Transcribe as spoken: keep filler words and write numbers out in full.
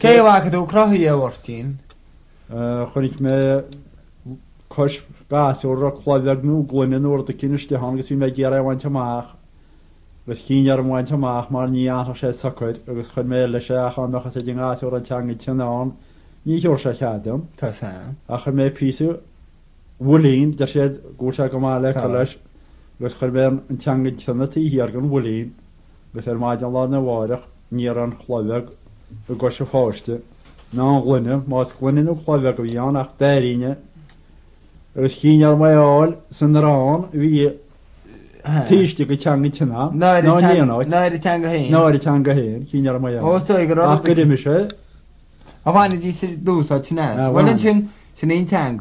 Cé bhagad ó crothí a bhirtín? Chnig me cos gas o'r cloddiad nhw glynyn o'r dy cyn ysdi hon, gys fi'n meddwl geirau waint amach. Gys chi'n ar waint amach, mae'r ni all o sied socod, gys chyd me lysio a chan o'ch asyd yng gas o'r antang i tyn on, ni hiwr siad siadam. Ta sa. A chyd me pisu, wylun, da sied gwrta gomale cylys, gys chyd me antang i tyn ti hi ar gan wylun, gys er maid yn lad na warach, ni ar an cloddiad y gosio ffosti. Na'n glynyn, mas glynyn o cloddiad o fian ach derinau. Ys chi'n ar mae ôl, sy'n rhan, fi Tíiste go teanga tena. Náir i teanga hain. Náir i teanga hain, chi'n ar mae ôl. Os dwi gyda. Ach gyda mi se. A fanny di sy'n dŵs o ti'n as. Wel yn sy'n sy'n ein teanga.